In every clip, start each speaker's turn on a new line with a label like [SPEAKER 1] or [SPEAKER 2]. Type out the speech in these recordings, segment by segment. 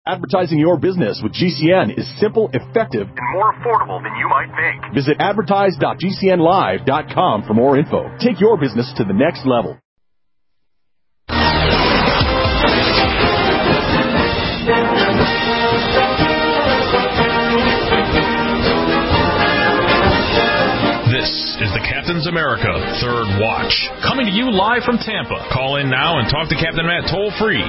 [SPEAKER 1] Advertising your business with GCN is simple, effective, and more affordable than you might think. Visit advertise.gcnlive.com for more info. Take your business to the next level.
[SPEAKER 2] This is the Captain's America Third Watch, coming to you live from Tampa. Call in now and talk to Captain Matt toll-free,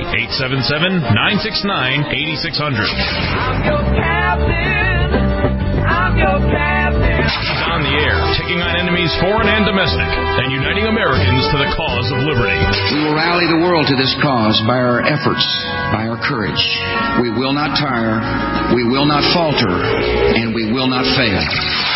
[SPEAKER 2] 877-969-8600.
[SPEAKER 3] I'm your captain. I'm your captain.
[SPEAKER 2] He's on the air, taking on enemies foreign and domestic, and uniting Americans to the cause of liberty.
[SPEAKER 4] We will rally the world to this cause by our efforts, by our courage. We will not tire, we will not falter, and we will not fail.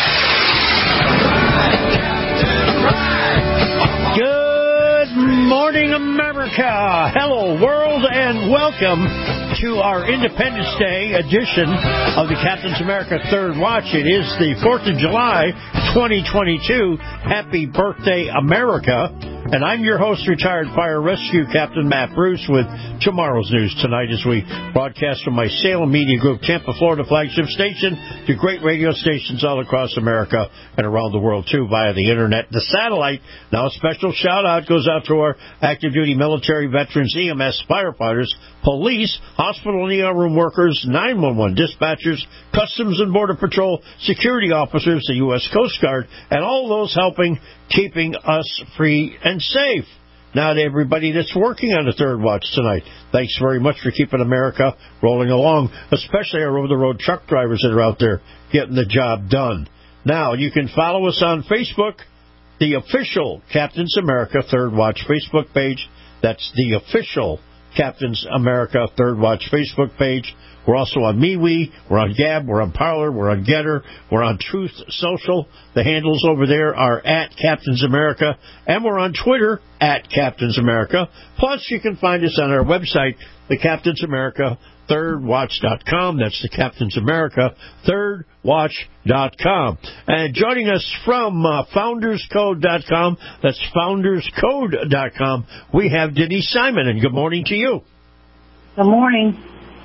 [SPEAKER 5] Good morning, America. Hello, world, and welcome to our Independence Day edition of the Captain's America Third Watch. It is the 4th of July, 2022. Happy birthday, America. And I'm your host, retired fire rescue Captain Matt Bruce, with tomorrow's news tonight as we broadcast from my Salem Media Group, Tampa, Florida flagship station, to great radio stations all across America and around the world, too, via the Internet, the satellite. Now a special shout-out goes out to our active duty military, veterans, EMS, firefighters, police, hospital and ER room workers, 911 dispatchers, Customs and Border Patrol, security officers, the U.S. Coast Guard, and all those helping keeping us free and safe. Now to everybody that's working on the Third Watch tonight, thanks very much for keeping America rolling along, especially our over-the-road truck drivers that are out there getting the job done. Now, you can follow us on Facebook, the official Captain's America Third Watch Facebook page. That's the official Captain's America Third Watch Facebook page. We're also on MeWe, we're on Gab, we're on Parler, we're on Getter, we're on Truth Social. The handles over there are at Captain's America, and we're on Twitter at Captain's America. Plus, you can find us on our website, the Captain's America thirdwatch.com. That's the Captain's America thirdwatch.com. And joining us from founderscode.com, that's founderscode.com, we have Denise Simon, and good morning to you.
[SPEAKER 6] Good morning.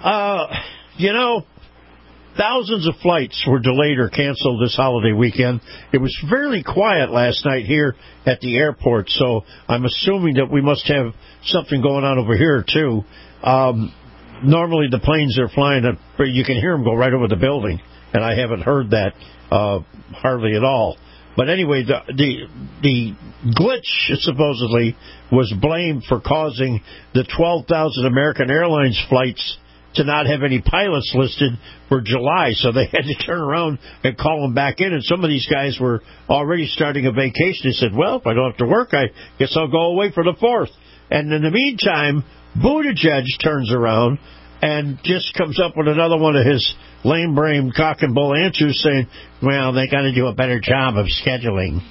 [SPEAKER 5] Thousands of flights were delayed or canceled this holiday weekend. It was fairly quiet last night here at the airport, so I'm assuming that we must have something going on over here, too. Normally the planes are flying, you can hear them go right over the building, and I haven't heard that hardly at all. But anyway, the glitch, supposedly, was blamed for causing the 12,000 American Airlines flights to not have any pilots listed for July, so they had to turn around and call them back in, and some of these guys were already starting a vacation. They said, well, if I don't have to work, I guess I'll go away for the 4th. And in the meantime, Buttigieg turns around and just comes up with another one of his lame-brained cock and bull answers saying, well, they got to do a better job of scheduling.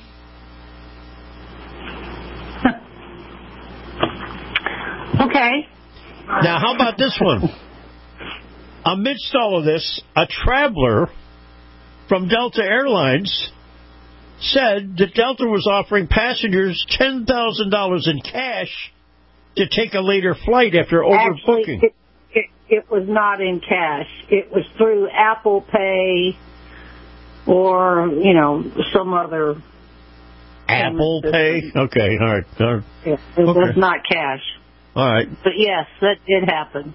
[SPEAKER 6] Okay.
[SPEAKER 5] Now, how about this one? Amidst all of this, a traveler from Delta Airlines said that Delta was offering passengers $10,000 in cash to take a later flight after overbooking.
[SPEAKER 6] Actually, it was not in cash. It was through Apple Pay or, some other...
[SPEAKER 5] Apple Pay? Okay, all right.
[SPEAKER 6] It was not cash.
[SPEAKER 5] All right.
[SPEAKER 6] But yes, that did happen.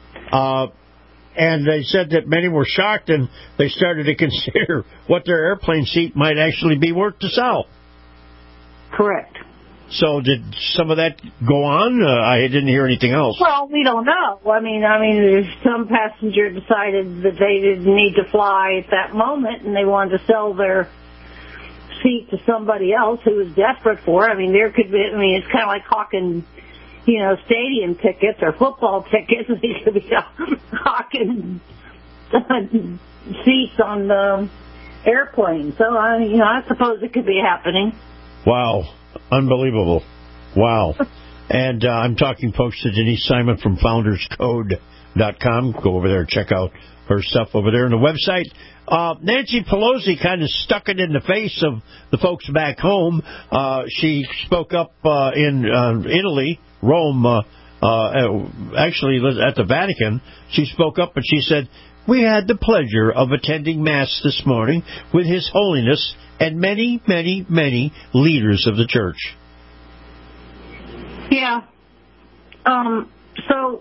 [SPEAKER 5] And they said that many were shocked, and they started to consider what their airplane seat might actually be worth to sell.
[SPEAKER 6] Correct.
[SPEAKER 5] So did some of that go on? I didn't hear anything else.
[SPEAKER 6] Well, we don't know. I mean, if some passenger decided that they didn't need to fly at that moment and they wanted to sell their seat to somebody else who was desperate for it. I mean, there could be, it's kind of like hawking, stadium tickets or football tickets. They could be hawking seats on the airplane. So, I suppose it could be happening.
[SPEAKER 5] Wow. Unbelievable. Wow. And I'm talking, folks, to Denise Simon from founderscode.com. Go over there and check out her stuff over there on the website. Nancy Pelosi kind of stuck it in the face of the folks back home. She spoke up in Italy, Rome, actually at the Vatican, she spoke up and she said, "We had the pleasure of attending Mass this morning with His Holiness and many, many, many leaders of the church."
[SPEAKER 6] Yeah. So,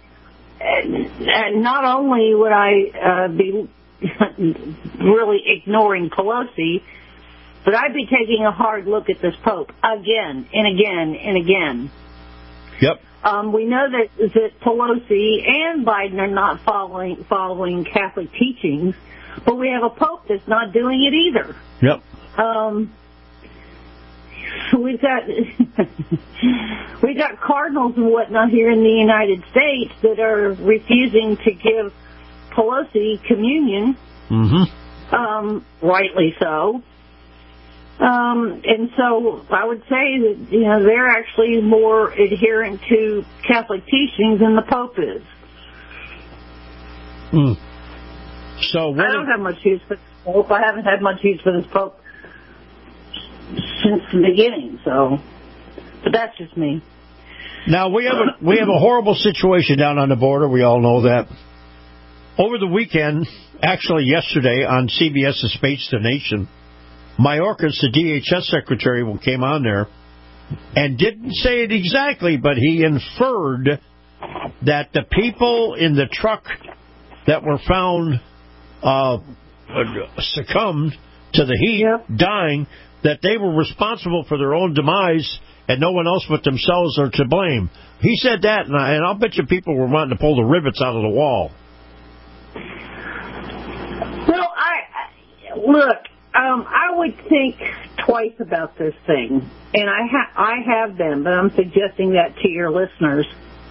[SPEAKER 6] not only would I be really ignoring Pelosi, but I'd be taking a hard look at this Pope again and again and again.
[SPEAKER 5] Yep.
[SPEAKER 6] We know that Pelosi and Biden are not following Catholic teachings, but we have a Pope that's not doing it either.
[SPEAKER 5] Yep.
[SPEAKER 6] We've got cardinals and whatnot here in the United States that are refusing to give Pelosi communion.
[SPEAKER 5] Mm-hmm.
[SPEAKER 6] Rightly so. And so I would say that, they're actually more adherent to Catholic teachings than the Pope is.
[SPEAKER 5] So
[SPEAKER 6] I don't have much use for this Pope. I haven't had much use for this Pope since the beginning, but that's just me.
[SPEAKER 5] Now we have a horrible situation down on the border. We all know that. Over the weekend, actually yesterday on CBS's Face the Nation, Mayorkas, the DHS secretary, came on there and didn't say it exactly, but he inferred that the people in the truck that were found succumbed to the heat, dying, that they were responsible for their own demise and no one else but themselves are to blame. He said that, and I'll bet you people were wanting to pull the rivets out of the wall.
[SPEAKER 6] Well, I would think twice about this thing, and I have been, but I'm suggesting that to your listeners.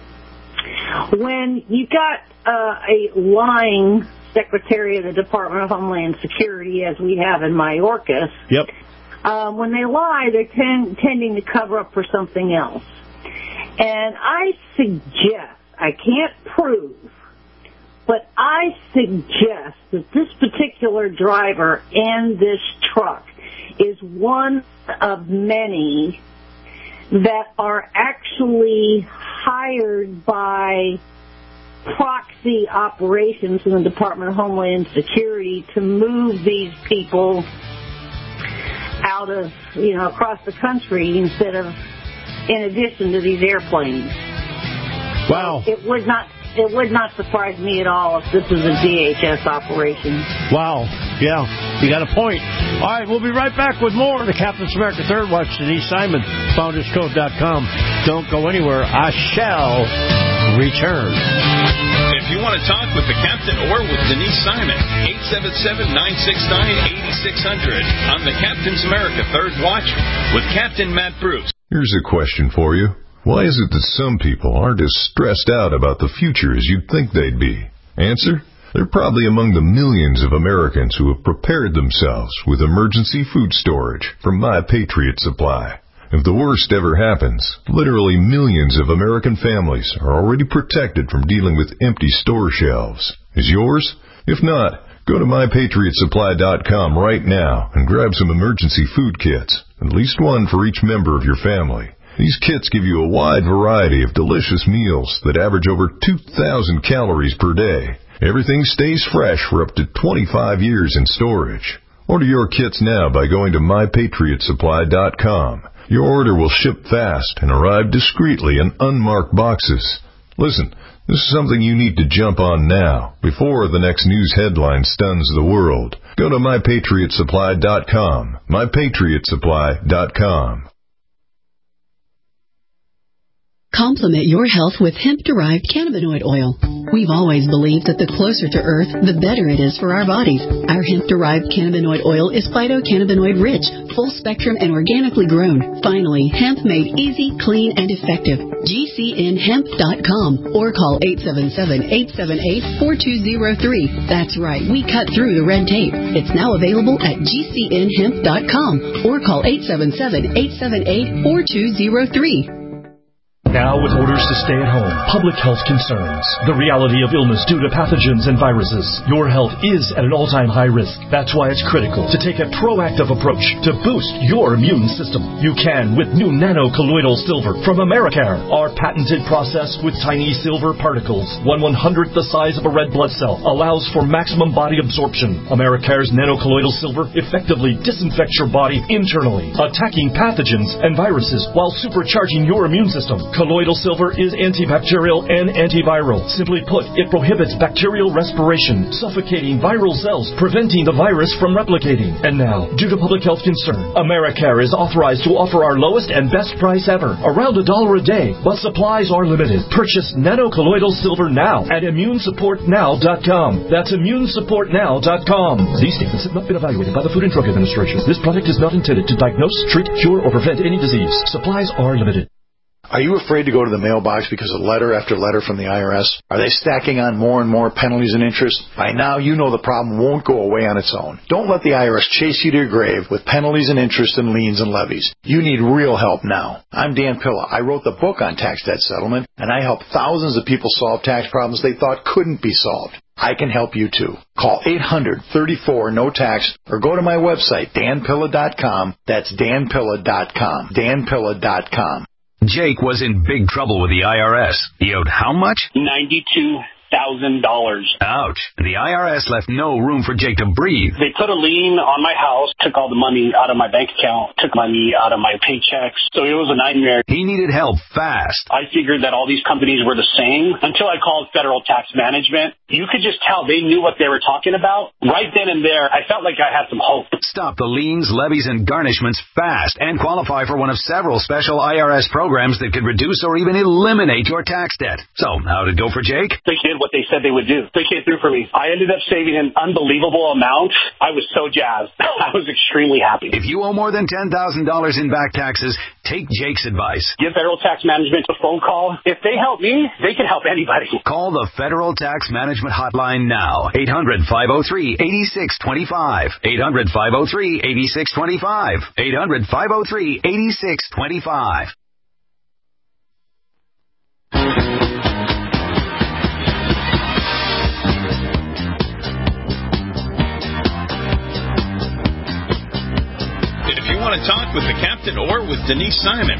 [SPEAKER 6] When you got a lying Secretary of the Department of Homeland Security, as we have in Mayorkas,
[SPEAKER 5] yep.
[SPEAKER 6] When they lie, they're tending to cover up for something else. And I suggest, I can't prove, but I suggest that this particular driver and this truck is one of many that are actually hired by proxy operations in the Department of Homeland Security to move these people out of, across the country instead of in addition to these airplanes.
[SPEAKER 5] Wow.
[SPEAKER 6] It would not surprise me at all if this is a DHS operation.
[SPEAKER 5] Wow. Yeah, you got a point. All right, we'll be right back with more of the Captain's America Third Watch. Denise Simon, FoundersCode.com. Don't go anywhere. I shall return.
[SPEAKER 2] If you want to talk with the captain or with Denise Simon, 877-969-8600 on the Captain's America Third Watch with Captain Matt Bruce.
[SPEAKER 7] Here's a question for you. Why is it that some people aren't as stressed out about the future as you'd think they'd be? Answer? They're probably among the millions of Americans who have prepared themselves with emergency food storage from My Patriot Supply. If the worst ever happens, literally millions of American families are already protected from dealing with empty store shelves. Is yours? If not, go to MyPatriotSupply.com right now and grab some emergency food kits, at least one for each member of your family. These kits give you a wide variety of delicious meals that average over 2,000 calories per day. Everything stays fresh for up to 25 years in storage. Order your kits now by going to MyPatriotSupply.com. Your order will ship fast and arrive discreetly in unmarked boxes. Listen, this is something you need to jump on now, before the next news headline stuns the world. Go to MyPatriotSupply.com. MyPatriotSupply.com.
[SPEAKER 8] Complement your health with hemp-derived cannabinoid oil. We've always believed that the closer to Earth, the better it is for our bodies. Our hemp-derived cannabinoid oil is phytocannabinoid-rich, full-spectrum, and organically grown. Finally, hemp made easy, clean, and effective. GCNHemp.com or call 877-878-4203. That's right, we cut through the red tape. It's now available at GCNHemp.com or call 877-878-4203.
[SPEAKER 9] Now with orders to stay at home, public health concerns, the reality of illness due to pathogens and viruses, your health is at an all-time high risk. That's why it's critical to take a proactive approach to boost your immune system. You can with new nano-colloidal silver from Americare. Our patented process with tiny silver particles, 1/100th the size of a red blood cell, allows for maximum body absorption. Americare's nano-colloidal silver effectively disinfects your body internally, attacking pathogens and viruses while supercharging your immune system. Colloidal silver is antibacterial and antiviral. Simply put, it prohibits bacterial respiration, suffocating viral cells, preventing the virus from replicating. And now, due to public health concern, Americare is authorized to offer our lowest and best price ever, around $1 a day, but supplies are limited. Purchase nano-colloidal silver now at ImmuneSupportNow.com. That's ImmuneSupportNow.com. These statements have not been evaluated by the Food and Drug Administration. This product is not intended to diagnose, treat, cure, or prevent any disease. Supplies are limited.
[SPEAKER 10] Are you afraid to go to the mailbox because of letter after letter from the IRS? Are they stacking on more and more penalties and interest? By now, you know the problem won't go away on its own. Don't let the IRS chase you to your grave with penalties and interest and liens and levies. You need real help now. I'm Dan Pilla. I wrote the book on tax debt settlement, and I help thousands of people solve tax problems they thought couldn't be solved. I can help you too. Call 800-34-NO-TAX or go to my website, danpilla.com. That's danpilla.com. danpilla.com.
[SPEAKER 11] Jake was in big trouble with the IRS. He owed how much?
[SPEAKER 12] $92,000.
[SPEAKER 11] Ouch. The IRS left no room for Jake to breathe.
[SPEAKER 12] They put a lien on my house, took all the money out of my bank account, took money out of my paychecks. So it was a nightmare.
[SPEAKER 11] He needed help fast.
[SPEAKER 12] I figured that all these companies were the same until I called Federal Tax Management. You could just tell they knew what they were talking about. Right then and there, I felt like I had some hope.
[SPEAKER 11] Stop the liens, levies, and garnishments fast and qualify for one of several special IRS programs that could reduce or even eliminate your tax debt. So, how'd it go for Jake?
[SPEAKER 12] They did what they said they would do. They came through for me. I ended up saving an unbelievable amount. I was so jazzed. I was extremely happy.
[SPEAKER 11] If you owe more than $10,000 in back taxes, take Jake's advice.
[SPEAKER 12] Give Federal Tax Management a phone call. If they help me, they can help anybody.
[SPEAKER 11] Call the Federal Tax Management Hotline now. 800-503-8625. 800-503-8625. 800-503-8625.
[SPEAKER 2] If you want to talk with the captain or with Denise Simon,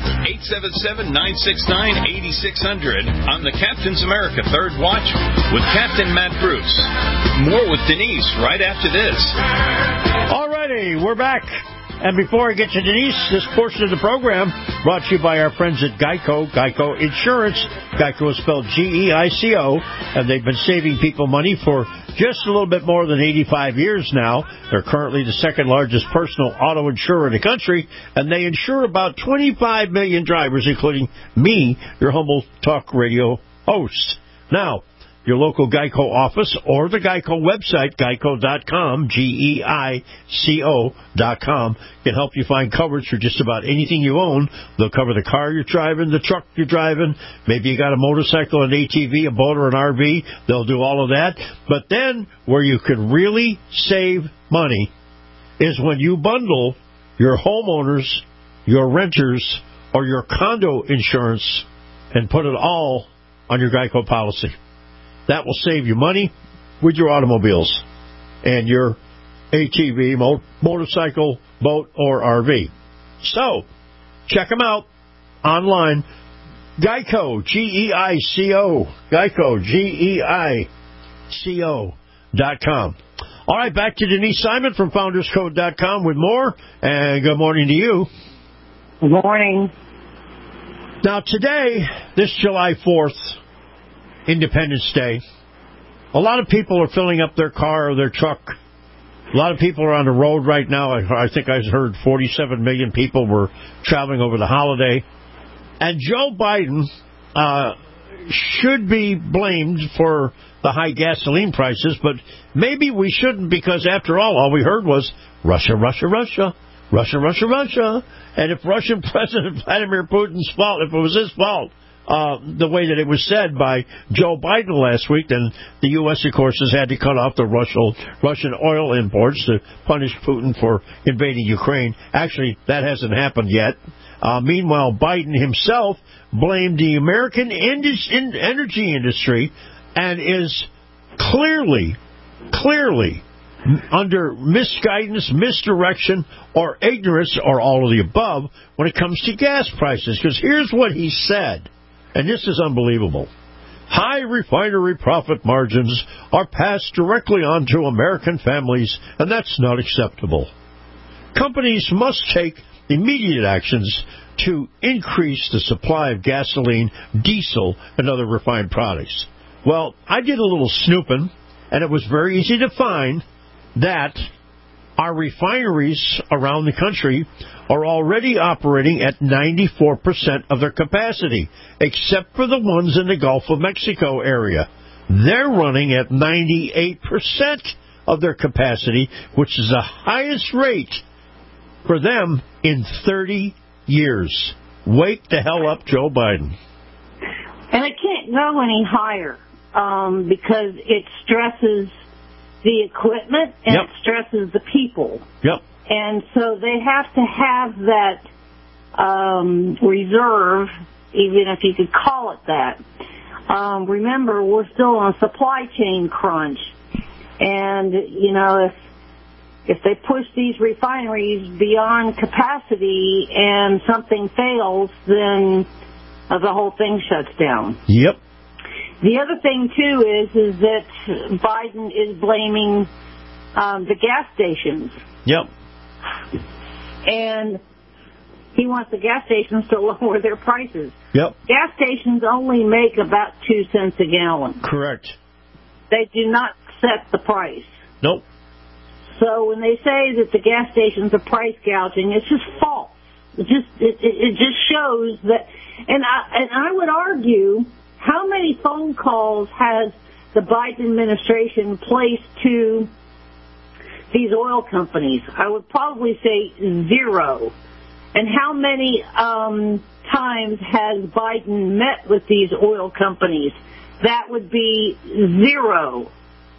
[SPEAKER 2] 877-969-8600 on the Captain's America Third Watch with Captain Matt Bruce. More with Denise right after this.
[SPEAKER 5] Alrighty, we're back. And before I get to Denise, this portion of the program brought to you by our friends at Geico, Geico Insurance. Geico is spelled G-E-I-C-O, and they've been saving people money for just a little bit more than 85 years now. They're currently the second largest personal auto insurer in the country, and they insure about 25 million drivers, including me, your humble talk radio host. Now, your local Geico office or the Geico website, geico.com, Geico.com, can help you find coverage for just about anything you own. They'll cover the car you're driving, the truck you're driving. Maybe you got a motorcycle, an ATV, a boat, or an RV. They'll do all of that. But then where you can really save money is when you bundle your homeowners, your renters, or your condo insurance and put it all on your Geico policy. That will save you money with your automobiles and your ATV, motorcycle, boat, or RV. So, check them out online. Geico, G-E-I-C-O. Geico, G-E-I-C-O.com. All right, back to Denise Simon from FoundersCode.com with more. And good morning to you.
[SPEAKER 6] Good morning.
[SPEAKER 5] Now, today, this July 4th, Independence Day, a lot of people are filling up their car or their truck. A lot of people are on the road right now. I think I heard 47 million people were traveling over the holiday. And Joe Biden should be blamed for the high gasoline prices, but maybe we shouldn't, because after all we heard was Russia, Russia, Russia, Russia, Russia, Russia. And if Russian President Vladimir Putin's fault, if it was his fault, the way that it was said by Joe Biden last week, then the U.S., of course, has had to cut off the Russian oil imports to punish Putin for invading Ukraine. Actually, that hasn't happened yet. Meanwhile, Biden himself blamed the American energy industry and is clearly under misguidance, misdirection, or ignorance, or all of the above when it comes to gas prices. Because here's what he said, and this is unbelievable. High refinery profit margins are passed directly on to American families, and that's not acceptable. Companies must take immediate actions to increase the supply of gasoline, diesel, and other refined products. Well, I did a little snooping, and it was very easy to find that our refineries around the country are already operating at 94% of their capacity, except for the ones in the Gulf of Mexico area. They're running at 98% of their capacity, which is the highest rate for them in 30 years. Wake the hell up, Joe Biden.
[SPEAKER 6] And it can't go any higher because it stresses the equipment and it stresses the people.
[SPEAKER 5] Yep.
[SPEAKER 6] And so they have to have that reserve, even if you could call it that. Remember, we're still on a supply chain crunch. And, you know, if they push these refineries beyond capacity and something fails, then the whole thing shuts down.
[SPEAKER 5] Yep.
[SPEAKER 6] The other thing, too, is that Biden is blaming the gas stations.
[SPEAKER 5] Yep.
[SPEAKER 6] And he wants the gas stations to lower their prices.
[SPEAKER 5] Yep.
[SPEAKER 6] Gas stations only make about 2 cents a gallon.
[SPEAKER 5] Correct.
[SPEAKER 6] They do not set the price.
[SPEAKER 5] Nope.
[SPEAKER 6] So when they say that the gas stations are price gouging, it's just false. It just shows that. And I would argue, how many phone calls has the Biden administration placed to these oil companies? I would probably say 0. And how many times has Biden met with these oil companies? That would be 0.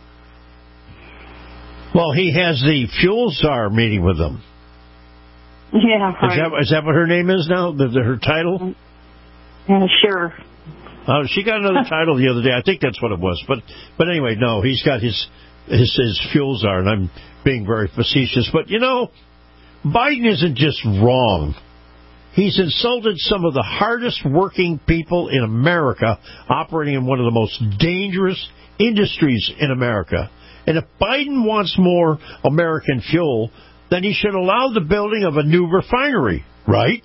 [SPEAKER 5] Well, he has the fuel czar meeting with them.
[SPEAKER 6] Yeah, right.
[SPEAKER 5] Is that what her name is now? Her title?
[SPEAKER 6] Yeah, sure.
[SPEAKER 5] She got another title the other day. I think that's what it was. But anyway, no, he's got his fuel czar, and I'm being very facetious. But, you know, Biden isn't just wrong. He's insulted some of the hardest working people in America operating in one of the most dangerous industries in America. And if Biden wants more American fuel, then he should allow the building of a new refinery, right?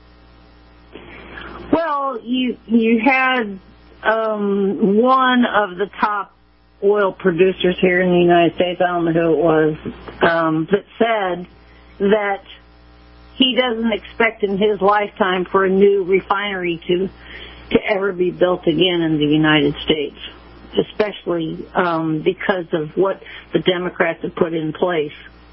[SPEAKER 6] Well, you had one of the top oil producers here in the United States, I don't know who it was, that said that he doesn't expect in his lifetime for a new refinery to ever be built again in the United States, especially because of what the Democrats have put in place.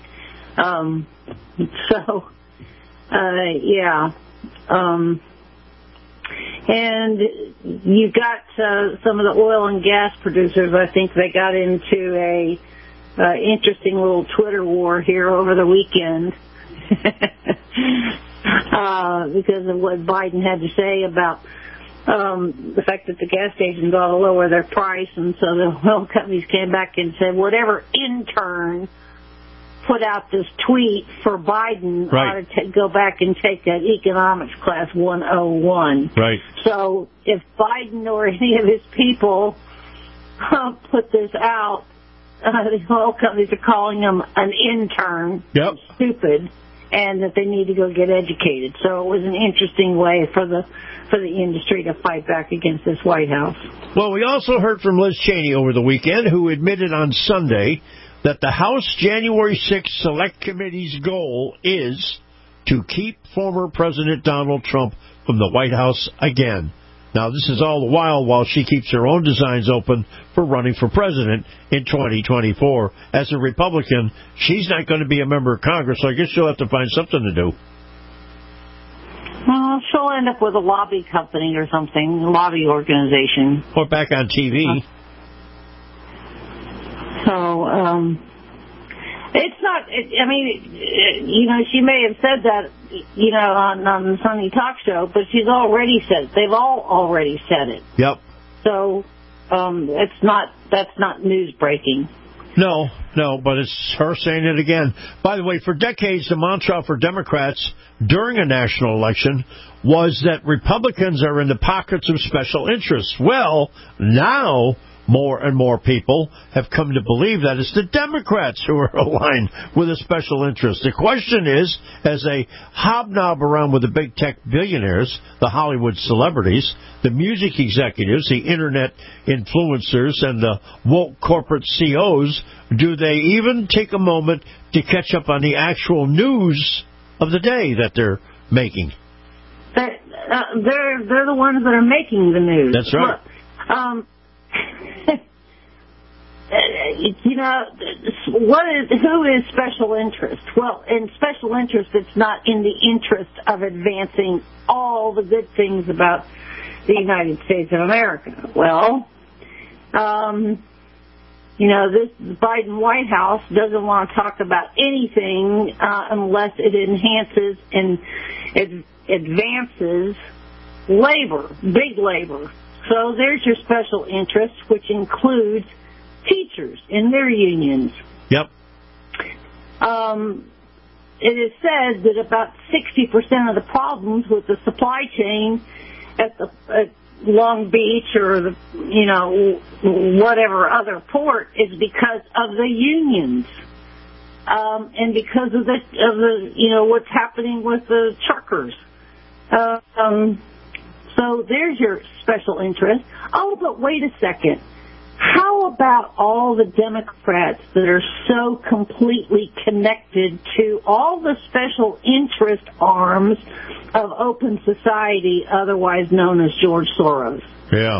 [SPEAKER 6] And you got some of the oil and gas producers. I think they got into a interesting little Twitter war here over the weekend because of what Biden had to say about the fact that the gas stations ought to lower their price. And so the oil companies came back and said, whatever intern put out this tweet for Biden ought to go back and take an economics class 101.
[SPEAKER 5] Right.
[SPEAKER 6] So if Biden or any of his people put this out, the oil companies are calling him an intern, stupid, and that they need to go get educated. So it was an interesting way for the industry to fight back against this White House.
[SPEAKER 5] Well, we also heard from Liz Cheney over the weekend, who admitted on Sunday that the House January 6th Select Committee's goal is to keep former President Donald Trump from the White House again. Now, this is all the while she keeps her own designs open for running for president in 2024. As a Republican, she's not going to be a member of Congress, so I guess she'll have to find something to do.
[SPEAKER 6] Well, she'll end up with a lobby company or something, a lobby organization.
[SPEAKER 5] Or back on TV.
[SPEAKER 6] So, it's not, she may have said on the Sunday Talk Show, but she's already said it. They've all already said it.
[SPEAKER 5] Yep.
[SPEAKER 6] So that's not news breaking.
[SPEAKER 5] No, but it's her saying it again. By the way, for decades, the mantra for Democrats during a national election was that Republicans are in the pockets of special interests. Well, now more and more people have come to believe that it's the Democrats who are aligned with a special interest. The question is, as they hobnob around with the big tech billionaires, the Hollywood celebrities, the music executives, the internet influencers, and the woke corporate CEOs, do they even take a moment to catch up on the actual news of the day that they're making?
[SPEAKER 6] They're the ones that are making the news.
[SPEAKER 5] That's right.
[SPEAKER 6] Look, who is special interest? Well, in special interest, it's not in the interest of advancing all the good things about the United States of America. Well, this Biden White House doesn't want to talk about anything unless it enhances and advances labor, big labor. So there's your special interest, which includes teachers in their unions.
[SPEAKER 5] Yep.
[SPEAKER 6] It is said that about 60% of the problems with the supply chain at Long Beach or whatever other port is because of the unions, and because of the what's happening with the truckers. So there's your special interest. Oh, but wait a second. How about all the Democrats that are so completely connected to all the special interest arms of Open Society, otherwise known as George Soros?
[SPEAKER 5] Yeah.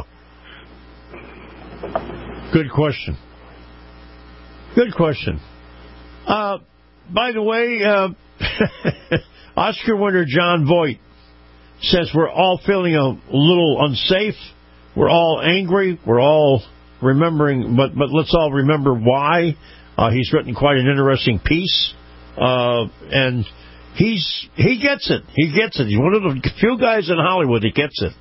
[SPEAKER 5] Good question. Good question. By the way, Oscar winner John Voight says we're all feeling a little unsafe. We're all angry. We're all remembering, but let's all remember why. He's written quite an interesting piece, and he gets it. He gets it. He's one of the few guys in Hollywood that gets it.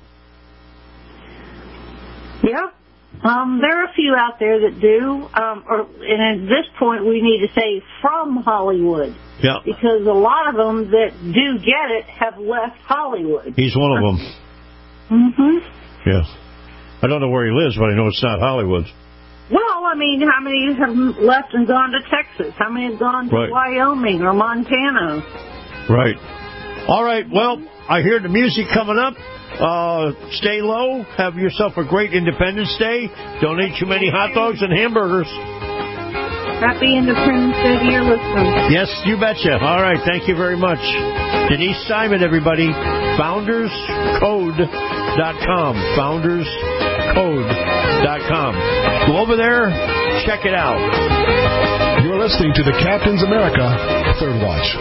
[SPEAKER 6] Yeah. There are a few out there that do, and at this point we need to say from Hollywood.
[SPEAKER 5] Yeah.
[SPEAKER 6] Because a lot of them that do get it have left Hollywood.
[SPEAKER 5] He's one of them.
[SPEAKER 6] Mm-hmm.
[SPEAKER 5] Yeah. I don't know where he lives, but I know it's not Hollywood.
[SPEAKER 6] Well, I mean, how many have left and gone to Texas? How many have gone to Wyoming or Montana?
[SPEAKER 5] Right. All right. Well, I hear the music coming up. Stay low. Have yourself a great Independence Day. Don't eat too many hot dogs and hamburgers.
[SPEAKER 6] Happy Independence Day to your listeners.
[SPEAKER 5] Yes, you betcha. All right. Thank you very much. Denise Simon, everybody. FoundersCode.com. FoundersCode.com. Go over there. Check it out.
[SPEAKER 13] You're listening to the Captain's America Third Watch.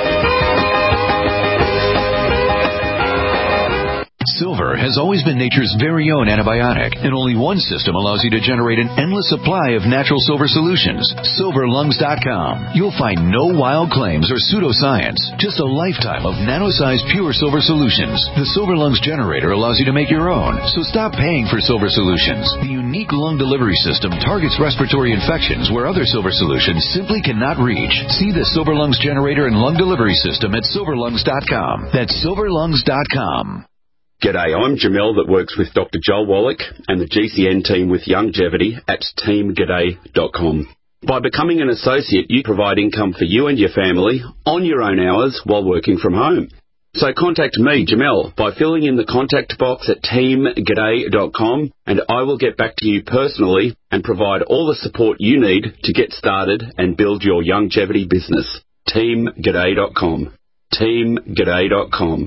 [SPEAKER 14] Silver has always been nature's very own antibiotic, and only one system allows you to generate an endless supply of natural silver solutions. SilverLungs.com. You'll find no wild claims or pseudoscience, just a lifetime of nano-sized pure silver solutions. The Silver Lungs generator allows you to make your own, so stop paying for silver solutions. The unique lung delivery system targets respiratory infections where other silver solutions simply cannot reach. See the Silver Lungs generator and lung delivery system at SilverLungs.com. That's SilverLungs.com.
[SPEAKER 15] G'day, I'm Jamel that works with Dr. Joel Wallach and the GCN team with Longevity at teamg'day.com. By becoming an associate, you provide income for you and your family on your own hours while working from home. So contact me, Jamel, by filling in the contact box at teamg'day.com, and I will get back to you personally and provide all the support you need to get started and build your longevity business. teamg'day.com. teamg'day.com.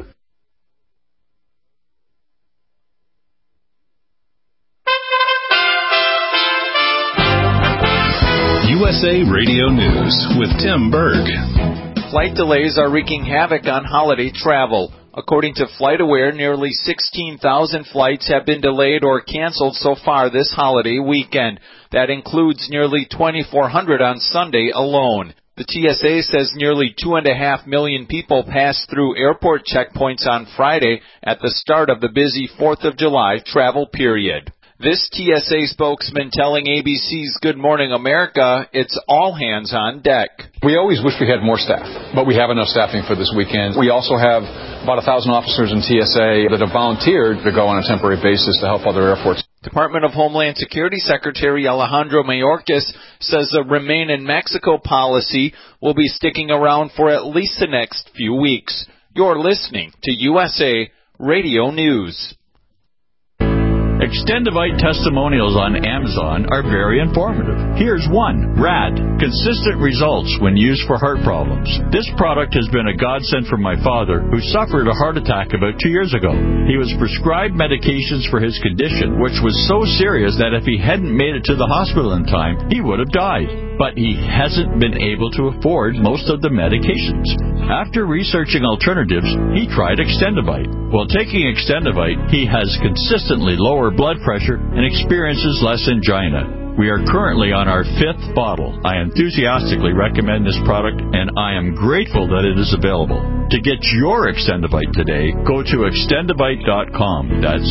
[SPEAKER 2] USA Radio News with Tim Berg.
[SPEAKER 16] Flight delays are wreaking havoc on holiday travel. According to FlightAware, nearly 16,000 flights have been delayed or canceled so far this holiday weekend. That includes nearly 2,400 on Sunday alone. The TSA says nearly 2.5 million people passed through airport checkpoints on Friday at the start of the busy 4th of July travel period. This TSA spokesman telling ABC's Good Morning America it's all hands on deck.
[SPEAKER 17] We always wish we had more staff, but we have enough staffing for this weekend. We also have about 1,000 officers in TSA that have volunteered to go on a temporary basis to help other airports.
[SPEAKER 16] Department of Homeland Security Secretary Alejandro Mayorkas says the Remain in Mexico policy will be sticking around for at least the next few weeks. You're listening to USA Radio News.
[SPEAKER 18] Extendivite testimonials on Amazon are very informative. Here's one. RAD. Consistent results when used for heart problems. This product has been a godsend for my father, who suffered a heart attack about 2 years ago. He was prescribed medications for his condition, which was so serious that if he hadn't made it to the hospital in time, he would have died. But he hasn't been able to afford most of the medications. After researching alternatives, he tried Extendivite. While taking Extendivite, he has consistently lower blood pressure and experiences less angina. We are currently on our 5th bottle. I enthusiastically recommend this product, and I am grateful that it is available. To get your Extendivite today, go to Extendivite.com. That's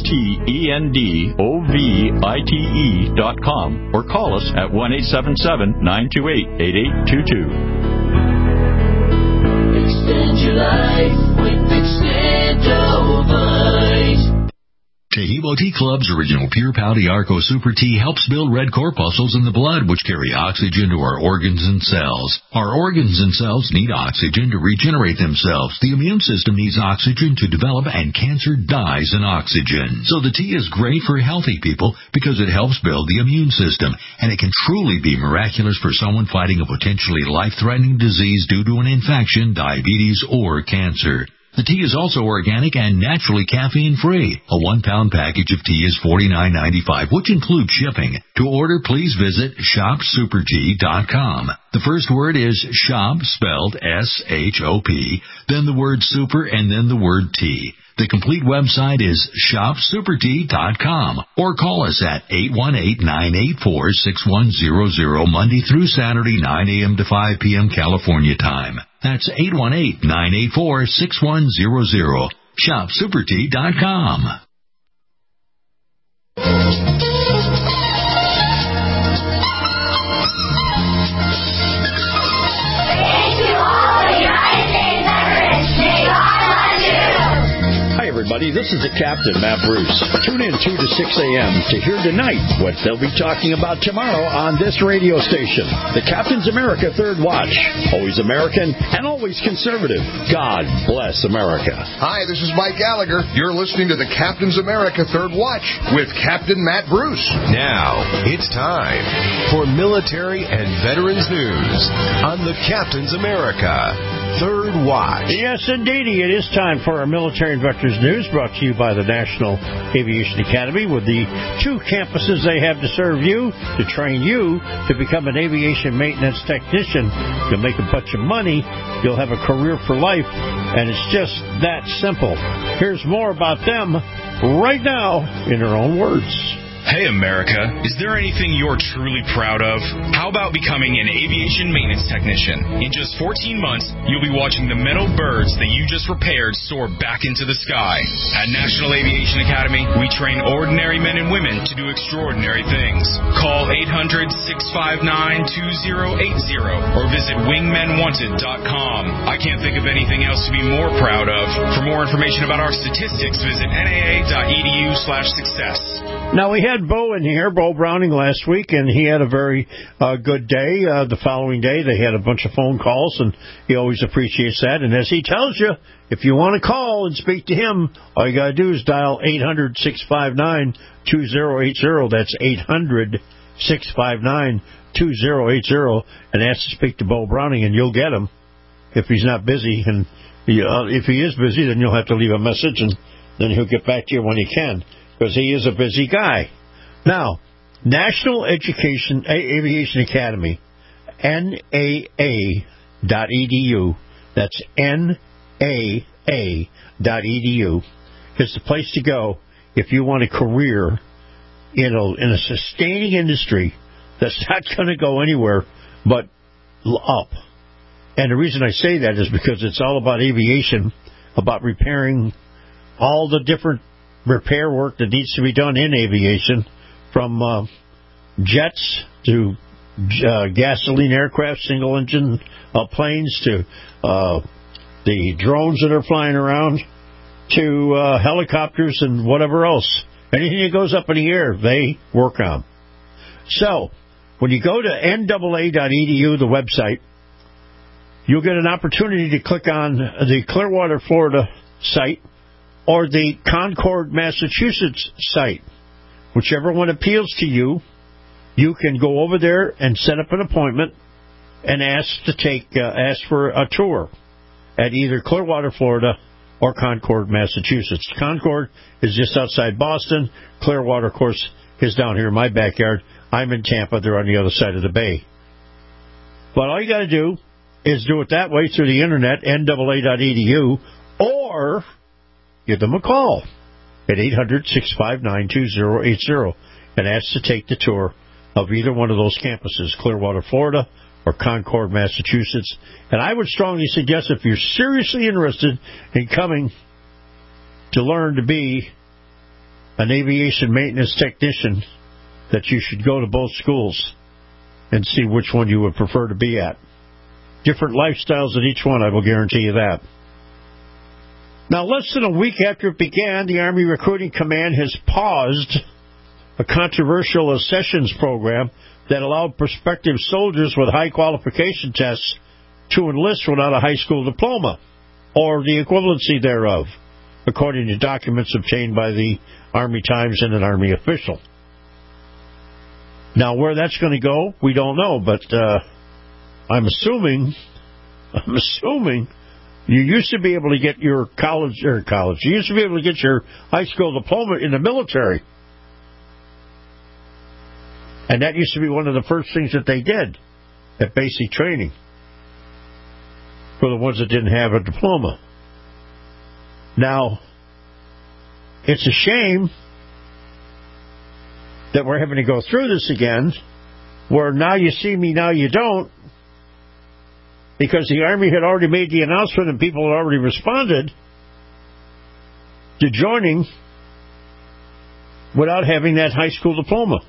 [SPEAKER 18] XTENDOVITE.com, or call us at 1-877-928-8822.
[SPEAKER 3] Extend your life with Extendovite.
[SPEAKER 19] Tehibo Tea Club's original Pure Pau Arco Super Tea helps build red corpuscles in the blood, which carry oxygen to our organs and cells. Our organs and cells need oxygen to regenerate themselves. The immune system needs oxygen to develop, and cancer dies in oxygen. So the tea is great for healthy people because it helps build the immune system, and it can truly be miraculous for someone fighting a potentially life-threatening disease due to an infection, diabetes, or cancer. The tea is also organic and naturally caffeine-free. A 1-pound package of tea is $49.95, which includes shipping. To order, please visit shopsupertea.com. The first word is shop, spelled S-H-O-P, then the word super, and then the word tea. The complete website is shopsupertea.com, or call us at 818-984-6100 Monday through Saturday, 9 a.m. to 5 p.m. California time. That's 818-984-6100. shopsupertea.com.
[SPEAKER 5] Everybody, this is the Captain, Matt Bruce. Tune in 2 to 6 a.m. to hear tonight what they'll be talking about tomorrow on this radio station. The Captain's America Third Watch. Always American and always conservative. God bless America.
[SPEAKER 20] Hi, this is Mike Gallagher. You're listening to the Captain's America Third Watch with Captain Matt Bruce.
[SPEAKER 21] Now, it's time for military and veterans news on the Captain's America Third Watch.
[SPEAKER 5] Yes, indeedy. It is time for our military and veterans news, brought to you by the National Aviation Academy, with the 2 campuses they have to serve you, to train you to become an aviation maintenance technician. You'll make a bunch of money, you'll have a career for life, and it's just that simple. Here's more about them right now in their own words.
[SPEAKER 22] Hey, America, is there anything you're truly proud of? How about becoming an aviation maintenance technician? In just 14 months, you'll be watching the metal birds that you just repaired soar back into the sky. At National Aviation Academy, we train ordinary men and women to do extraordinary things. Call 800-659-2080 or visit wingmenwanted.com. I can't think of anything else to be more proud of. For more information about our statistics, visit naa.edu/success.
[SPEAKER 5] Now, we had Bo in here, Bo Browning, last week, and he had a very good day. The following day, they had a bunch of phone calls, and he always appreciates that. And as he tells you, if you want to call and speak to him, all you got to do is dial 800-659-2080. That's 800-659-2080, and ask to speak to Bo Browning, and you'll get him if he's not busy. And if he is busy, then you'll have to leave a message, and then he'll get back to you when he can, because he is a busy guy. Now, National Aviation Academy, NAA.edu, that's NAA.edu, is the place to go if you want a career in a sustaining industry that's not going to go anywhere but up. And the reason I say that is because it's all about aviation, about repairing all the different repair work that needs to be done in aviation, from jets to gasoline aircraft, single-engine planes, to the drones that are flying around, to helicopters and whatever else. Anything that goes up in the air, they work on. So, when you go to NAA.edu, the website, you'll get an opportunity to click on the Clearwater, Florida site or the Concord, Massachusetts site. Whichever one appeals to you, you can go over there and set up an appointment and ask for a tour at either Clearwater, Florida or Concord, Massachusetts. Concord is just outside Boston. Clearwater, of course, is down here in my backyard. I'm in Tampa. They're on the other side of the bay. But all you got to do is do it that way through the internet, NAA.edu, or give them a call at 800-659-2080 and ask to take the tour of either one of those campuses, Clearwater, Florida, or Concord, Massachusetts. And I would strongly suggest, if you're seriously interested in coming to learn to be an aviation maintenance technician, that you should go to both schools and see which one you would prefer to be at. Different lifestyles at each one, I will guarantee you that. Now, less than a week after it began, the Army Recruiting Command has paused a controversial accessions program that allowed prospective soldiers with high qualification tests to enlist without a high school diploma or the equivalency thereof, according to documents obtained by the Army Times and an Army official. Now, where that's going to go, we don't know, but I'm assuming you used to be able to get your college. You used to be able to get your high school diploma in the military. And that used to be one of the first things that they did at basic training for the ones that didn't have a diploma. Now, it's a shame that we're having to go through this again, where now you see me, now you don't, because the Army had already made the announcement and people had already responded to joining without having that high school diploma.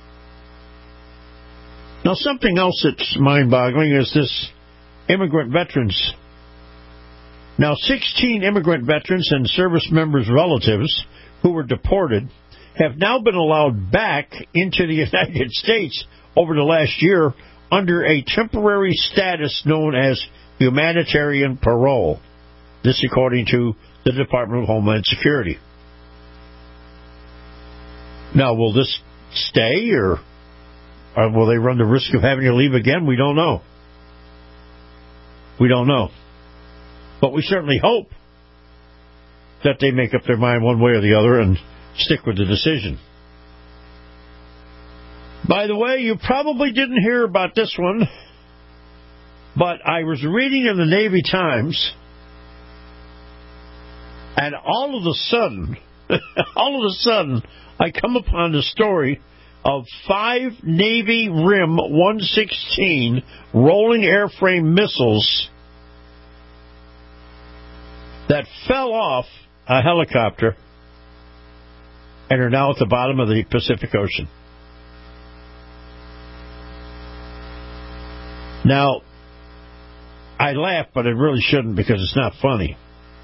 [SPEAKER 5] Now, something else that's mind-boggling is this immigrant veterans. Now, 16 immigrant veterans and service members' relatives who were deported have now been allowed back into the United States over the last year under a temporary status known as humanitarian parole. This according to the Department of Homeland Security. Now, will this stay, or will they run the risk of having to leave again? We don't know. We don't know. But we certainly hope that they make up their mind one way or the other and stick with the decision. By the way, you probably didn't hear about this one, but I was reading in the Navy Times, and all of a sudden, I come upon the story of 5 Navy RIM 116 rolling airframe missiles that fell off a helicopter and are now at the bottom of the Pacific Ocean. Now, I laugh, but I really shouldn't because it's not funny.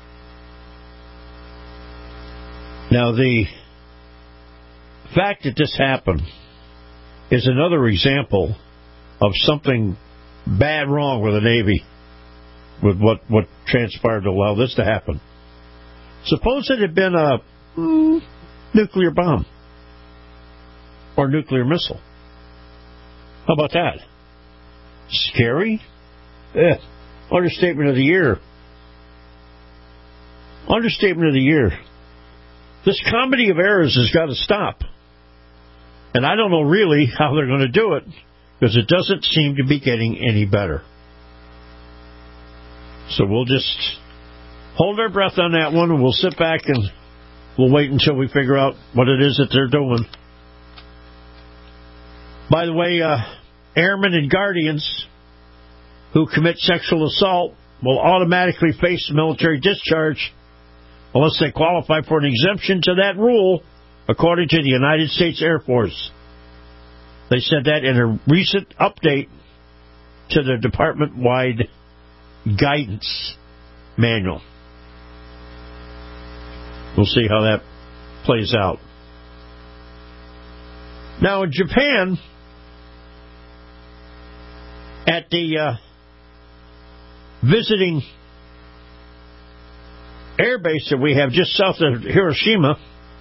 [SPEAKER 5] Now, the fact that this happened is another example of something bad wrong with the Navy, with what transpired to allow this to happen. Suppose it had been a nuclear bomb or nuclear missile. How about that? Scary? Understatement of the year. Understatement of the year. This comedy of errors has got to stop. And I don't know really how they're going to do it, because it doesn't seem to be getting any better. So we'll just hold our breath on that one, and we'll sit back and we'll wait until we figure out what it is that they're doing. By the way, Airmen and Guardians who commit sexual assault will automatically face military discharge unless they qualify for an exemption to that rule, according to the United States Air Force. They said that in a recent update to the department-wide guidance manual. We'll see how that plays out. Now, in Japan, at the visiting air base that we have just south of Hiroshima,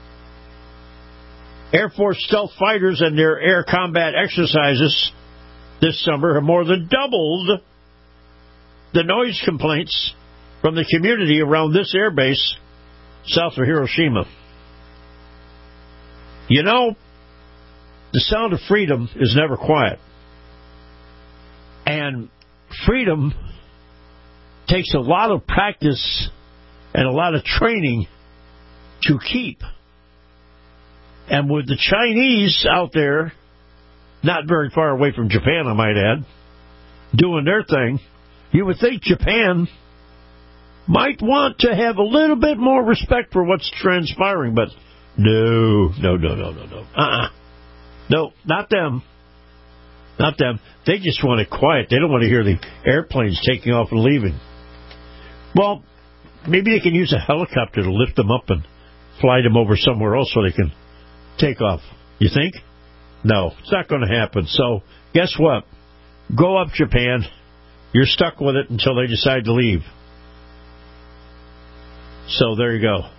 [SPEAKER 5] Air Force stealth fighters and their air combat exercises this summer have more than doubled the noise complaints from the community around this air base south of Hiroshima. You know, the sound of freedom is never quiet. And freedom takes a lot of practice and a lot of training to keep. And with the Chinese out there, not very far away from Japan, I might add, doing their thing, you would think Japan might want to have a little bit more respect for what's transpiring, but no. No, not them. Not them. They just want it quiet. They don't want to hear the airplanes taking off and leaving. Well, maybe they can use a helicopter to lift them up and fly them over somewhere else so they can take off. You think? No, it's not going to happen. So, guess what? Go up, Japan. You're stuck with it until they decide to leave. So, there you go.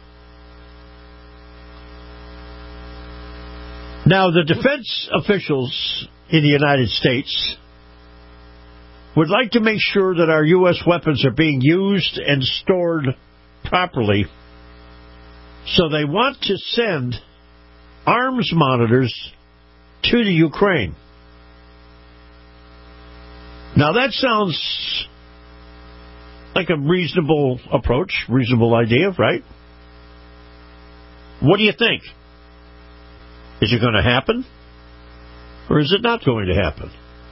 [SPEAKER 5] Now, the defense officials in the United States would like to make sure that our U.S. weapons are being used and stored properly. So they want to send arms monitors to the Ukraine. Now, that sounds like a reasonable approach, reasonable idea, right? What do you think? Is it going to happen? Or is it not going to happen?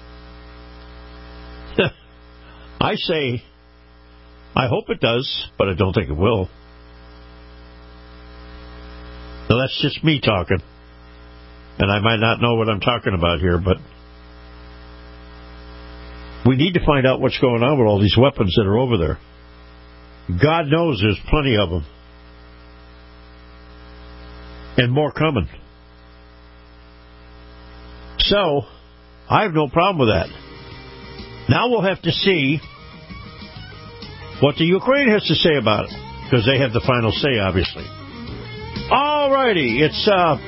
[SPEAKER 5] I say, I hope it does, but I don't think it will. Now, that's just me talking. And I might not know what I'm talking about here, but we need to find out what's going on with all these weapons that are over there. God knows there's plenty of them. And more coming. So, I have no problem with that. Now we'll have to see what the Ukraine has to say about it, because they have the final say, obviously. All righty, it's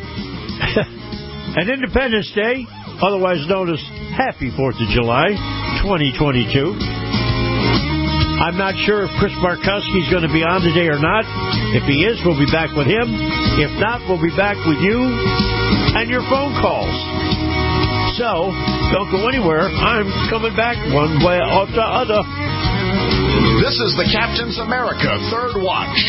[SPEAKER 5] an Independence Day, otherwise known as Happy 4th of July, 2022. I'm not sure if Chris Markowski's going to be on today or not. If he is, we'll be back with him. If not, we'll be back with you and your phone calls. So, don't go anywhere. I'm coming back one way or the other.
[SPEAKER 21] This is the Captain's America Third Watch.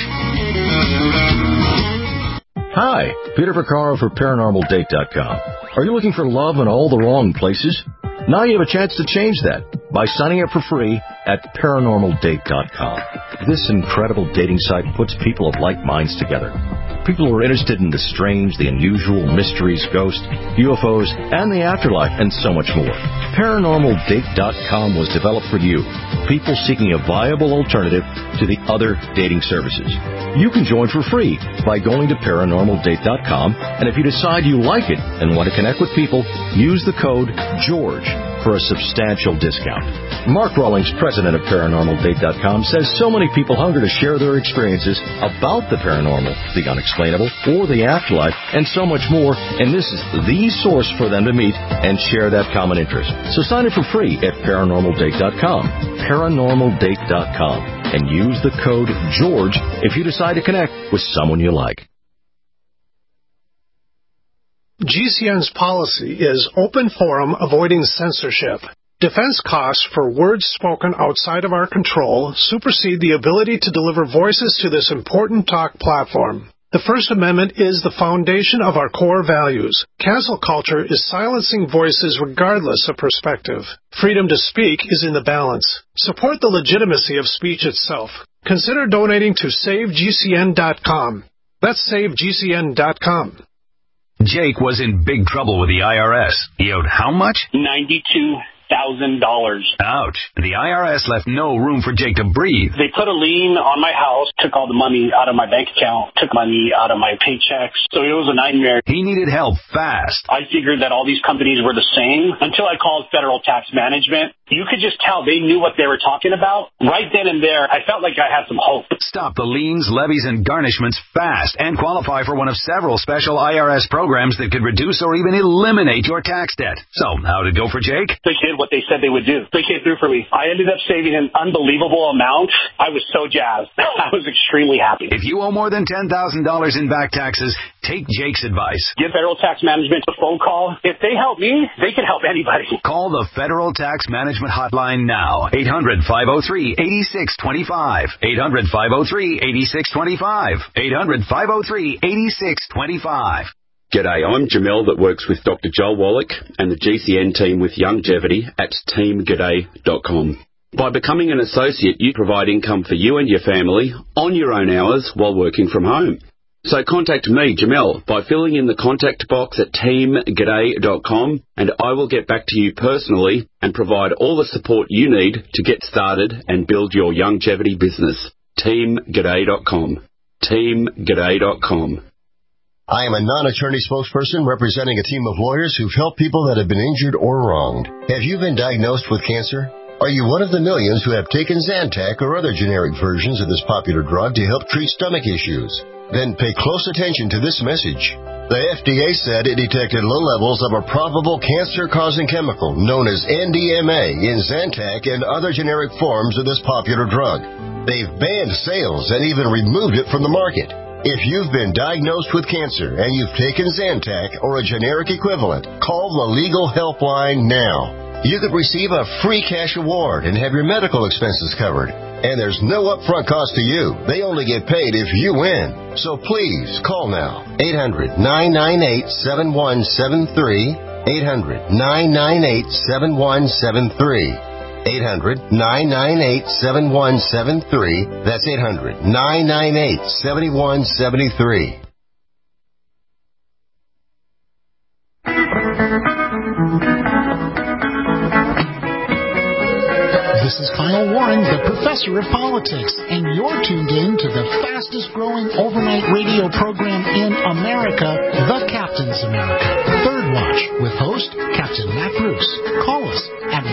[SPEAKER 1] Hi, Peter Vaccaro for ParanormalDate.com. Are you looking for love in all the wrong places? Now you have a chance to change that by signing up for free at ParanormalDate.com. This incredible dating site puts people of like minds together. People who are interested in the strange, the unusual, mysteries, ghosts, UFOs, and the afterlife, and so much more. ParanormalDate.com was developed for you, people seeking a viable alternative to the other dating services. You can join for free by going to ParanormalDate.com, and if you decide you like it and want to connect with people, use the code GEORGE for a substantial discount. Mark Rawlings, president of ParanormalDate.com, says so many people hunger to share their experiences about the paranormal, the unexplainable, or the afterlife, and so much more, and this is the source for them to meet and share that common interest. So sign up for free at ParanormalDate.com, ParanormalDate.com, and use the code GEORGE if you decide to connect with someone you like.
[SPEAKER 4] GCN's policy is open forum, avoiding censorship. Defense costs for words spoken outside of our control supersede the ability to deliver voices to this important talk platform. The First Amendment is the foundation of our core values. Cancel culture is silencing voices regardless of perspective. Freedom to speak is in the balance. Support the legitimacy of speech itself. Consider donating to SaveGCN.com. That's SaveGCN.com.
[SPEAKER 11] Jake was in big trouble with the IRS. He owed how much?
[SPEAKER 12] $92,000.
[SPEAKER 11] Ouch. The IRS left no room for Jake to breathe.
[SPEAKER 12] They put a lien on my house, took all the money out of my bank account, took money out of my paychecks. So it was a nightmare.
[SPEAKER 11] He needed help fast.
[SPEAKER 12] I figured that all these companies were the same until I called Federal Tax Management. You could just tell they knew what they were talking about. Right then and there, I felt like I had some hope.
[SPEAKER 11] Stop the liens, levies, and garnishments fast and qualify for one of several special IRS programs that could reduce or even eliminate your tax debt. So, how'd it go for Jake?
[SPEAKER 12] They did what they said they would do. They came through for me. I ended up saving an unbelievable amount. I was so jazzed. I was extremely happy.
[SPEAKER 11] If you owe more than $10,000 in back taxes, take Jake's advice.
[SPEAKER 12] Give Federal Tax Management a phone call. If they help me, they can help anybody.
[SPEAKER 11] Call the Federal Tax Management Hotline now. 800-503-8625. 800-503-8625. 800-503-8625.
[SPEAKER 15] G'day, I'm Jamel that works with Dr. Joel Wallach and the GCN team with Youngevity at teamg'day.com. By becoming an associate, you provide income for you and your family on your own hours while working from home. So contact me, Jamel, by filling in the contact box at teamg'day.com, and I will get back to you personally and provide all the support you need to get started and build your Youngevity business. teamg'day.com. teamg'day.com.
[SPEAKER 21] I am a non-attorney spokesperson representing a team of lawyers who've helped people that have been injured or wronged. Have you been diagnosed with cancer? Are you one of the millions who have taken Zantac or other generic versions of this popular drug to help treat stomach issues? Then pay close attention to this message. The FDA said it detected low levels of a probable cancer-causing chemical known as NDMA in Zantac and other generic forms of this popular drug. They've banned sales and even removed it from the market. If you've been diagnosed with cancer and you've taken Zantac or a generic equivalent, call the legal helpline now. You could receive a free cash award and have your medical expenses covered. And there's no upfront cost to you. They only get paid if you win. So please call now. 800-998-7173. 800-998-7173. 800-998-7173. That's 800-998-7173.
[SPEAKER 7] This is Kyle Warren, the professor of politics, and you're tuned in to the fastest-growing overnight radio program in America, The Captain's America. Third Watch, with host Captain Matt Bruce. Call us at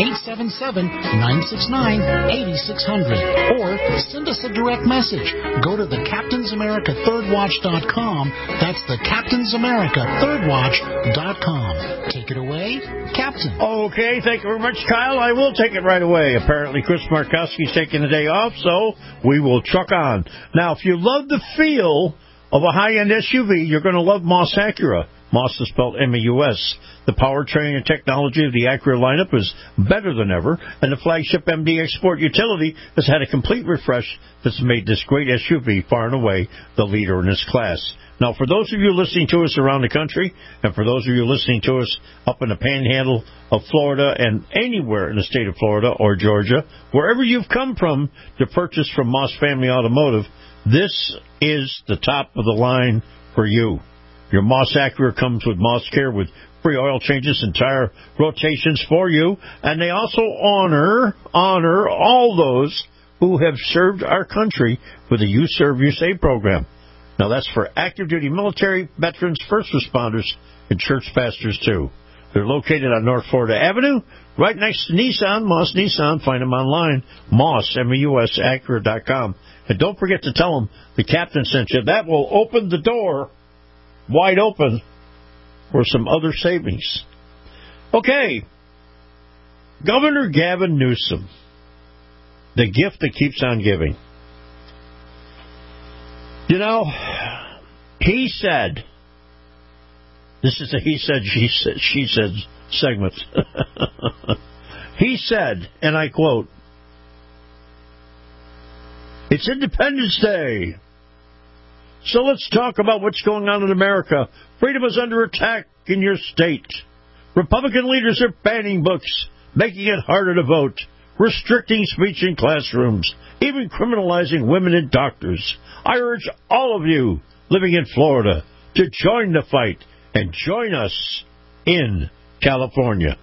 [SPEAKER 7] 1-877-969-8600, or send us a direct message. Go to thecaptainsamerica3rdwatch.com. That's thecaptainsamerica3rdwatch.com. Take it away, Captain.
[SPEAKER 5] Okay, thank you very much, Kyle. I will take it right away. Apparently, Chris Markowski's taking the day off, so we will truck on. Now, if you love the feel of a high-end SUV, you're going to love Moss Acura. Moss is spelled M-A-U-S. The powertrain and technology of the Acura lineup is better than ever, and the flagship MDX Sport utility has had a complete refresh that's made this great SUV far and away the leader in its class. Now, for those of you listening to us around the country, and for those of you listening to us up in the panhandle of Florida and anywhere in the state of Florida or Georgia, wherever you've come from to purchase from Moss Family Automotive, this is the top of the line for you. Your Moss Acura comes with Moss Care with free oil changes and tire rotations for you, and they also honor all those who have served our country with the You Serve, You Save program. Now, that's for active duty military, veterans, first responders, and church pastors, too. They're located on North Florida Avenue, right next to Nissan, Moss Nissan. Find them online, Moss, M-E-U-S, Acura.com. And don't forget to tell them the captain sent you. That will open the door wide open for some other savings. Okay. Governor Gavin Newsom, the gift that keeps on giving. You know, he said, this is a he said, she said segment. He said, and I quote, "It's Independence Day. So let's talk about what's going on in America. Freedom is under attack in your state. Republican leaders are banning books, making it harder to vote, restricting speech in classrooms, even criminalizing women and doctors. I urge all of you living in Florida to join the fight and join us in California.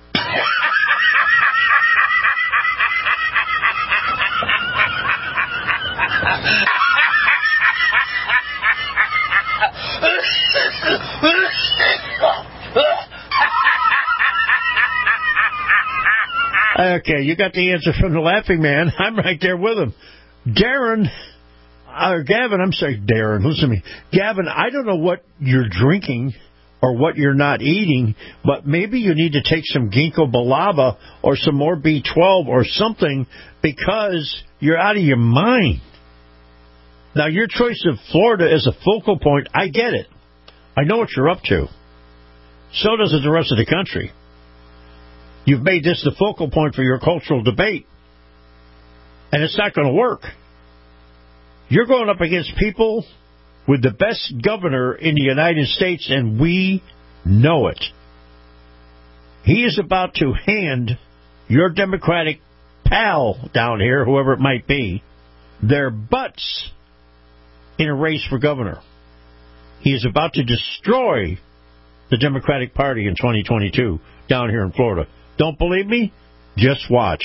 [SPEAKER 5] Okay, you got the answer from the laughing man. I'm right there with him. Gavin, listen to me. Gavin, I don't know what you're drinking or what you're not eating, but maybe you need to take some ginkgo biloba or some more B12 or something because you're out of your mind. Now, your choice of Florida as a focal point, I get it. I know what you're up to. So does the rest of the country. You've made this the focal point for your cultural debate, and it's not going to work. You're going up against people with the best governor in the United States, and we know it. He is about to hand your Democratic pal down here, whoever it might be, their butts in a race for governor. He is about to destroy the Democratic Party in 2022 down here in Florida. Don't believe me? Just watch.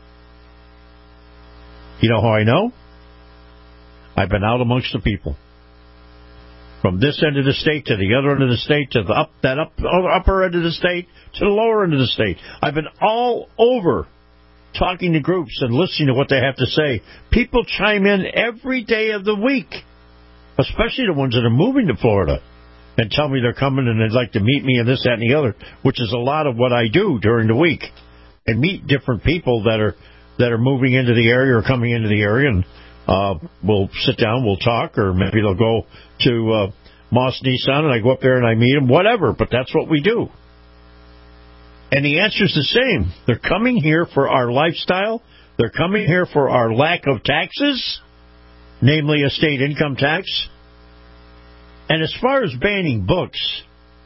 [SPEAKER 5] You know how I know? I've been out amongst the people. From this end of the state to the other end of the state to the upper end of the state to the lower end of the state. I've been all over talking to groups and listening to what they have to say. People chime in every day of the week, especially the ones that are moving to Florida, and tell me they're coming and they'd like to meet me and this, that, and the other, which is a lot of what I do during the week, and meet different people that are moving into the area or coming into the area, and we'll sit down, we'll talk, or maybe they'll go to Moss Nissan and I go up there and I meet them, whatever, but that's what we do. And the answer's the same. They're coming here for our lifestyle. They're coming here for our lack of taxes, namely a state income tax. And as far as banning books,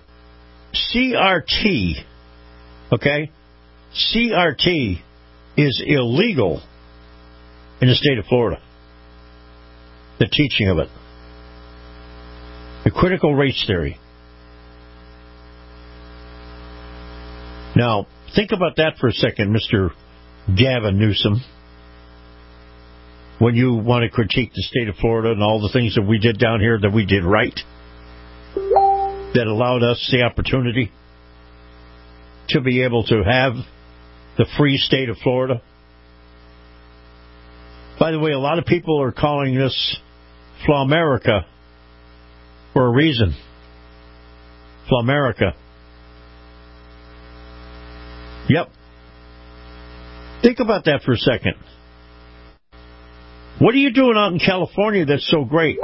[SPEAKER 5] CRT, okay, CRT is illegal in the state of Florida, the teaching of it. The critical race theory. Now, think about that for a second, Mr. Gavin Newsom. When you want to critique the state of Florida and all the things that we did down here that we did right, that allowed us the opportunity to be able to have the free state of Florida. By the way, a lot of people are calling this Flamerica for a reason. Flamerica. Yep. Think about that for a second. What are you doing out in California that's so great?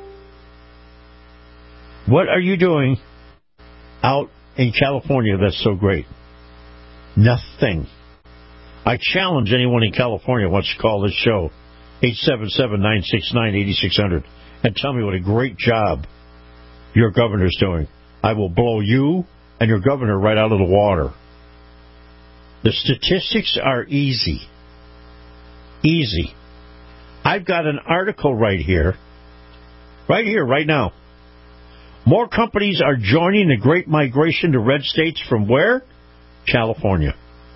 [SPEAKER 5] What are you doing out in California that's so great? Nothing. I challenge anyone in California who wants to call this show, 877-969-8600, and tell me what a great job your governor's doing. I will blow you and your governor right out of the water. The statistics are easy. Easy. I've got an article right here, right now. More companies are joining the great migration to red states from where? California.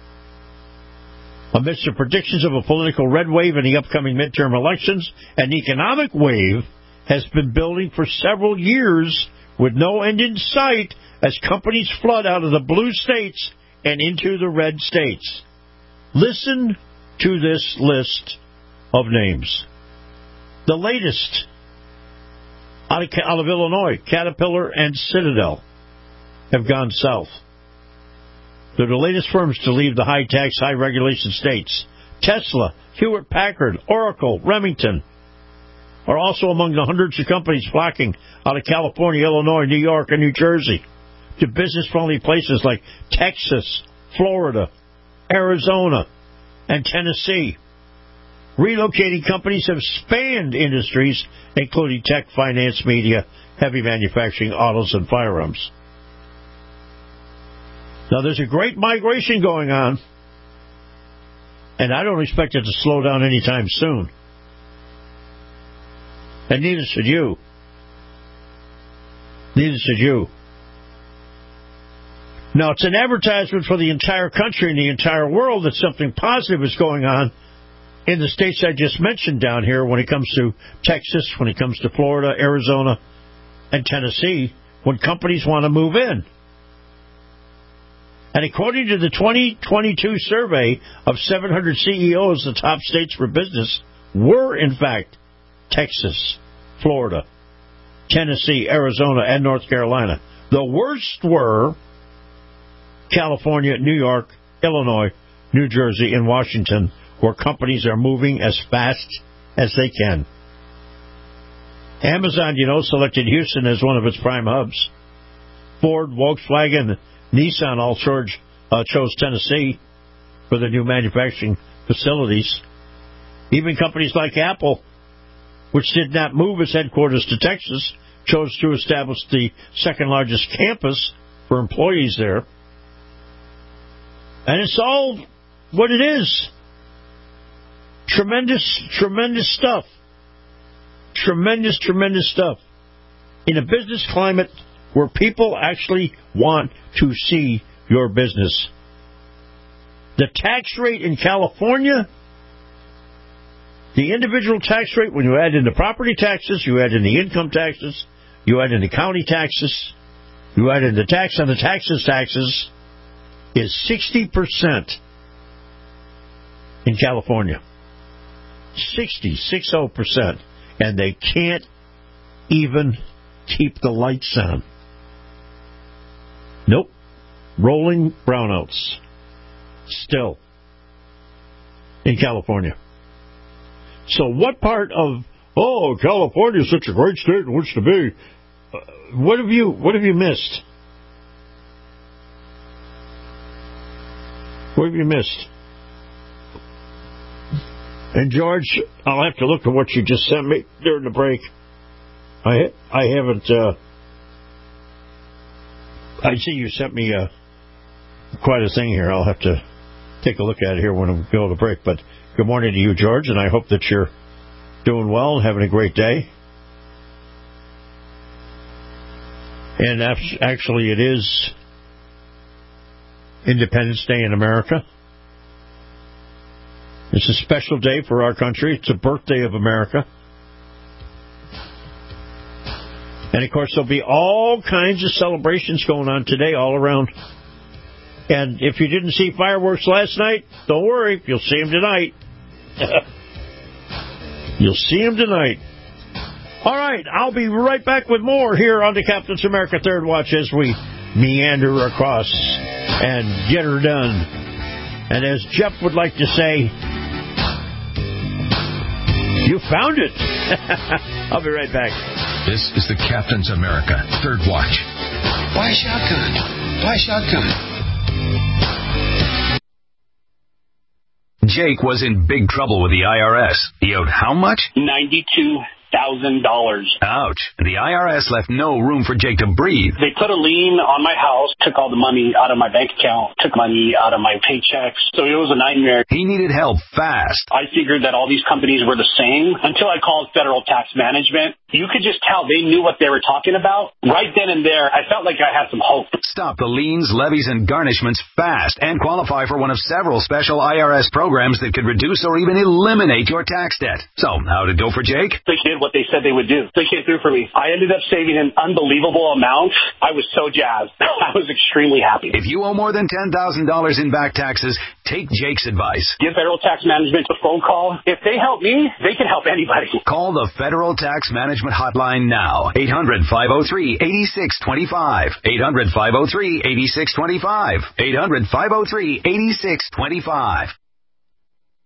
[SPEAKER 5] Amidst the predictions of a political red wave in the upcoming midterm elections, an economic wave has been building for several years with no end in sight as companies flood out of the blue states and into the red states. Listen to this list of names. The latest out of Illinois, Caterpillar and Citadel have gone south. They're the latest firms to leave the high-tax, high-regulation states. Tesla, Hewlett-Packard, Oracle, Remington are also among the hundreds of companies flocking out of California, Illinois, New York, and New Jersey to business-friendly places like Texas, Florida, Arizona, and Tennessee. Relocating companies have spanned industries, including tech, finance, media, heavy manufacturing, autos, and firearms. Now, there's a great migration going on, and I don't expect it to slow down anytime soon. And neither should you. Neither should you. Now, it's an advertisement for the entire country and the entire world that something positive is going on in the states I just mentioned down here when it comes to Texas, when it comes to Florida, Arizona, and Tennessee, when companies want to move in. And according to the 2022 survey of 700 CEOs, the top states for business were, in fact, Texas, Florida, Tennessee, Arizona, and North Carolina. The worst were California, New York, Illinois, New Jersey, and Washington, where companies are moving as fast as they can. Amazon, selected Houston as one of its prime hubs. Ford, Volkswagen, Nissan all chose Tennessee for their new manufacturing facilities. Even companies like Apple, which did not move its headquarters to Texas, chose to establish the second largest campus for employees there. And it's all what it is. Tremendous stuff. Tremendous stuff. In a business climate where people actually want to see your business. The tax rate in California, the individual tax rate, when you add in the property taxes, you add in the income taxes, you add in the county taxes, you add in the tax on the taxes, is 60% in California. 60%. And they can't even keep the lights on. Nope. Rolling brownouts. Still. In California. So what part of, California is such a great state in which to be, what have you missed? What have you missed? And George, I'll have to look at what you just sent me during the break. I haven't. I see you sent me quite a thing here. I'll have to take a look at it here when we go to the break. But good morning to you, George, and I hope that you're doing well and having a great day. And actually, it is Independence Day in America. It's a special day for our country. It's a birthday of America. And, of course, there'll be all kinds of celebrations going on today all around. And if you didn't see fireworks last night, don't worry. You'll see them tonight. You'll see them tonight. All right, I'll be right back with more here on the Captain's America Third Watch as we meander across and get her done. And as Jeff would like to say, you found it. I'll be right back.
[SPEAKER 19] This is the Captain's America Third Watch.
[SPEAKER 11] Buy shotgun. Buy shotgun. Jake was in big trouble with the IRS. He owed how much?
[SPEAKER 12] $92,000.
[SPEAKER 11] Ouch. The IRS left no room for Jake to breathe.
[SPEAKER 12] They put a lien on my house, took all the money out of my bank account, took money out of my paychecks. So it was a nightmare.
[SPEAKER 11] He needed help fast.
[SPEAKER 12] I figured that all these companies were the same until I called Federal Tax Management. You could just tell they knew what they were talking about. Right then and there, I felt like I had some hope.
[SPEAKER 11] Stop the liens, levies, and garnishments fast and qualify for one of several special IRS programs that could reduce or even eliminate your tax debt. So, how'd it go for Jake?
[SPEAKER 12] They did what they said they would do. They came through for me. I ended up saving an unbelievable amount. I was so jazzed. I was extremely happy.
[SPEAKER 11] If you owe more than $10,000 in back taxes, take Jake's advice.
[SPEAKER 12] Give Federal Tax Management a phone call. If they help me, they can help anybody.
[SPEAKER 11] Call the Federal Tax Management Hotline now. 800-503-8625. 800-503-8625. 800-503-8625.